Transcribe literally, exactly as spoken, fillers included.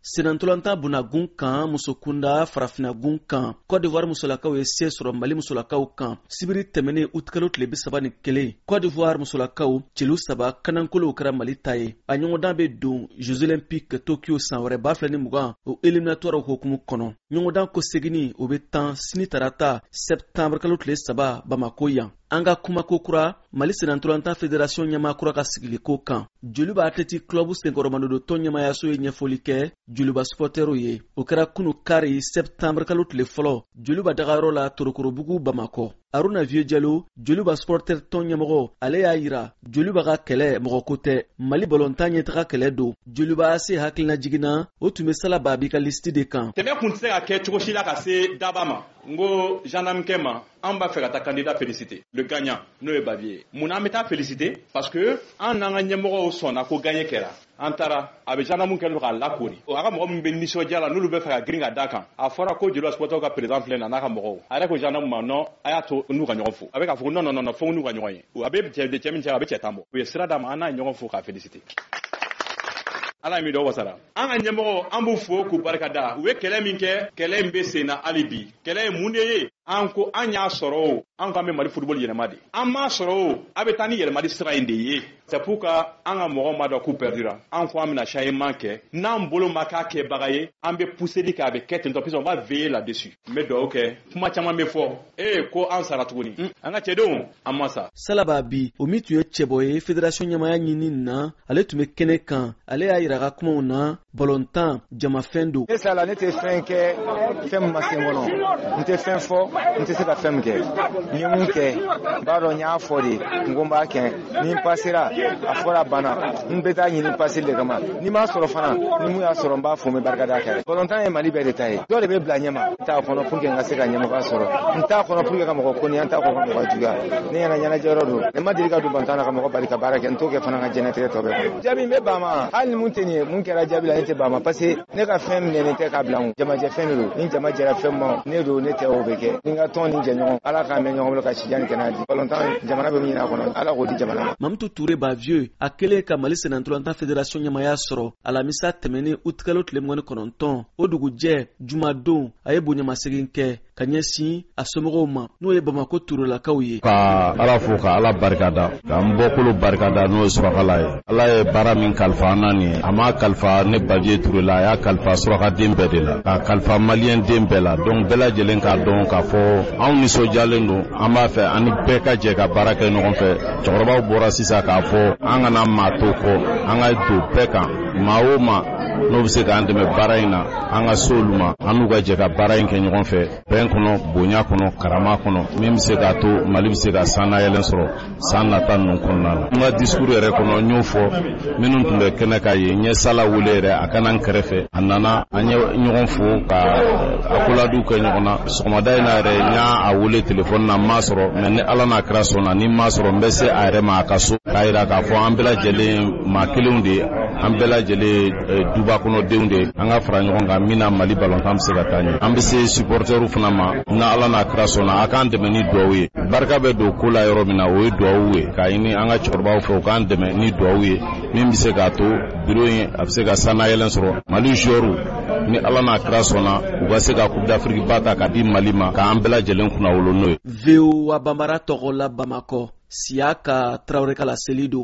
senantolanta bunagun kan musokunda farafinagun kan Côte d'Ivoire musolakaw ye se sɔrɔ Mali musolakaw kan sibiri tɛmɛnen utikalo tile bi saba ni kelen Côte d'Ivoire musolakaw celu saba kanankolow kɛra Mali ta ye a ɲɔgɔndan bɛ don Jeux Olympiques Tokyo san wɛrɛ ba fila ni mugan o éliminatoire hukumu kɔnɔ ɲɔgɔndan ko segini o bɛ tan sini tarata septembre kalo tile saba Bamako yan an ka kumako kura Mali senantolanta fédération ɲɛmaa kura ka sigiliko kan Joliba Athletic Club senkɔrɔmandodo tɔn ɲɛmaayaso ye ɲɛfɔli kɛ Joliba supporteru ye o kɛra kunu kari septembre kalo tile fɔlɔ Joliba dagayɔrɔ la Torokorobugu Bamakɔ Aruna Vieux Diallo Joliba supporter tɔn ɲɛmɔgɔ ale y'a yira Joliba ka kɛlɛ mɔgɔ ko tɛ Mali balontan ɲɛtaga kɛlɛ don Joliba A C hakilina jiginna o tun bɛ Sala Babi ka listi de kan tɛmɛ kun tɛ se ka kɛ cogo si la ka se daba ma n ko gendarme ma an b'a fɛ ka taa candidat féliciter le gagnant n'o ye Babi ye mun na an bɛ taa féliciter parce que an n'an ka ɲɛmɔgɔw sɔnna ko gagné kɛra an taara a bɛ gendarme kɛlen k'a lakori a ka mɔgɔ min bɛ nisɔndiya la n'olu bɛ fɛ ka girin ka da kan a fɔra ko Joliba supporter ka président filɛ na n'a ka mɔgɔw a yɛrɛ ko gendarme ma non a y'a to n'u ka ɲɔgɔn fo a bɛ k'a fɔ non non non fo n'u ka ɲɔgɔn ye a bɛ cɛ cɛ min cɛ a bɛ cɛ tan bɔ u ye sira d'a ma an n'a ye ɲɔgɔn fo k'a féliciter ala mi dɔ wasara an ka ɲɛmɔgɔ an b'u fo k'u barikada u ye kɛlɛ min kɛ kɛlɛ in bɛ sen na hali bi kɛlɛ ye mun de ye an ko an y'a sɔrɔ o an ko an bɛ Mali football yɛlɛma de an m'a sɔrɔ o a bɛ taa ni yɛlɛmali sira in de ye c'est pour que an ka mɔgɔw ma dɔn k'u perdira an ko an bɛna changement kɛ n'an bolo ma k'a kɛbaga ye an bɛ pousseli kɛ a bɛ kɛ ten tɔ puisque on va veiller là-dessus n bɛ dugawu kɛ kuma caman bɛ fɔ ee ko an sara tuguni an ka cɛdenw an ma sa Salaba bi o min tun ye cɛbɔ ye fédération ɲɛmaaya ɲini na ale tun bɛ kɛnɛ kan ale y'a yira ka kumaw na balontan jamafɛn don ne sala ne tɛ fɛn kɛ fɛn min ma se n kɔnɔ n tɛ fɛn fɔ n tɛ se ka fɛn min kɛ n ye mun kɛ n b'a dɔn n y'a fɔ de n ko n b'a kɛ ni n pasera a fɔra banna n bɛ taa ɲini paseli de kama ni m'a sɔrɔ fana ni mun y'a sɔrɔ n b'a fɔ n bɛ barikada kɛ balontan ye Mali bɛɛ de ta ye dɔ de bɛ bila ɲɛma n t'a kɔnɔ pour que n ka se ka ɲɛmɔgɔya sɔrɔ n t'a kɔnɔ pour que ka mɔgɔ koni an t'a kɔnɔ ka mɔgɔ juguya ne ɲɛna ɲɛnajɛ yɔrɔ don ne ma deli ka don balontan na ka mɔgɔ bali ka baara kɛ n t'o kɛ fana ka diɲɛlatigɛ tɔ bɛɛ jaabi n bɛ ban ma hali ni mun tɛ nin ye mun kɛra jaabi la ne tɛ ban ma parce que ne ka fɛn minɛnen tɛ k'a bila n kun jamajɛ fɛn de don ni jama jɛra fɛn ma ne don ne tɛ o bɛ kɛ ni n ka tɔn ni jɛɲɔgɔn ala k'an mɛn ɲɔgɔn bolo ka sijan ni kɛnɛya di balontan jamana bɛ min ɲini a kɔnɔ ala k'o di jamana ma. Mamutu Ture Bavieux a kɛlen ka Mali senantolanta fédération ɲɛmaaya sɔrɔ alamisa tɛmɛnen utikalo tile mugan ni kɔnɔntɔn o dugujɛ jumadon a ye bonyamasegin kɛ ka ɲɛsin a somɔgɔw ma n'o ye Bamako Turelakaw ye. Ka ala fo ka ala barikada ka n bɔkolo barikada n'o ye surakala ye ala ye baara min kalifa an na nin ye a ma kalifa ne Bavieux Turela a y'a kalifa surakaden bɛɛ de la ka kalifa maliyɛn den bɛɛ la donc bɛɛ lajɛlen k'a dɔn k'a fɔ anw nisɔndiyalen don an b'a fɛ ani bɛɛ ka jɛ ka baara kɛ ɲɔgɔn fɛ cɛkɔrɔbaw bɔra sisan k'a fɔ an kana maa to kɔ an ka don bɛɛ kan maa o maa n'o bɛ se k'an dɛmɛ baara in na an ka so olu ma an n'u ka jɛ ka baara in kɛ ɲɔgɔn fɛ bɛn kɔnɔ bonya kɔnɔ karama kɔnɔ min bɛ se k'a to Mali bɛ se ka san nayɛlɛn sɔrɔ san nata ninnu kɔnɔna na. N ka discours yɛrɛ kɔnɔ n y'o fɔ minnu tun bɛ kɛnɛ ka ye n ye Sala wele yɛrɛ a kana n kɛrɛfɛ a nana an ye ɲɔgɔn fo ka a koladiw kɛ ɲɔgɔn na sɔgɔmada in na yɛrɛ n y'a wele telefɔni na n m'a sɔrɔ mɛ ni ala n'a kɛra sɔnna ni n m'a sɔrɔ n bɛ se a yɛrɛ ma a ka so k'a jira k'a fɔ an bɛɛ lajɛlen maa kelenw de an bɛɛ lajɛlen duba kɔnɔdenw de an ka fara ɲɔgɔn kan min na Mali balontan bɛ se ka taa ɲɛ an bɛ se supportɛrw fana ma na ala n'a kɛra sɔnna a k'an dɛmɛ ni duwawu ye barika bɛ don ko la yɔrɔ min na o ye duwawu ye k'a ɲini an ka cɛkɔrɔbaw fɛ u k'an dɛmɛ ni duwawu ye min bɛ se k'a to biro in a bɛ se ka san nayɛlɛn sɔrɔ Mali joueurs ni ala n'a kɛra sɔnna u ka se ka Coupe d'Afrique ba ta ka di Mali ma k'an bɛɛ lajɛlen kunna wolo n'o ye. V O A Bambara tɔgɔ la Bamakɔ Siaka Traoré ka laseli don.